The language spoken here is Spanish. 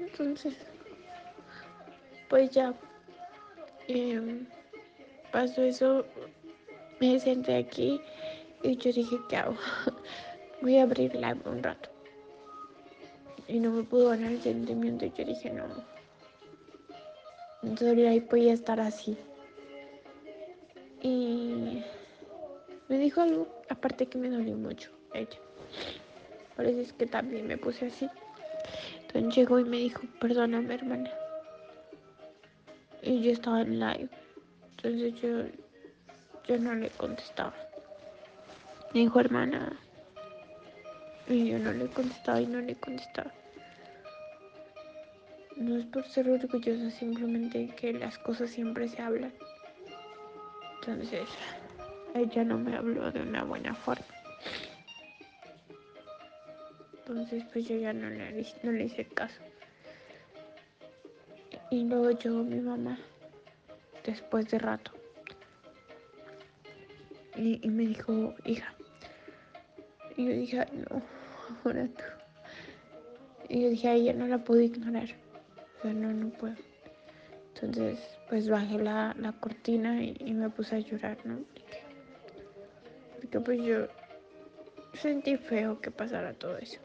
Entonces, pues ya em, pasó eso, me senté aquí y yo dije, ¿qué hago? Voy a abrir live un rato. Y no me pudo ganar el sentimiento y yo dije, no, solo ahí podía estar así. Y me dijo algo, aparte que me dolió mucho ella. Por eso es que también me puse así. Entonces llegó y me dijo, perdóname, hermana. Y yo estaba en live. Entonces yo no le contestaba. Me dijo, hermana. Y yo no le contestaba y no le contestaba. No es por ser orgullosa, simplemente que las cosas siempre se hablan. Entonces, ella no me habló de una buena forma. Entonces, pues yo ya no le hice caso. Y luego llegó mi mamá, después de rato. Y me dijo, hija. Y yo dije, ay, no, ahora tú. Y yo dije, a ella no la puedo ignorar. O sea, no puedo. Entonces, pues bajé la cortina y me puse a llorar, ¿no? Porque pues yo sentí feo que pasara todo eso.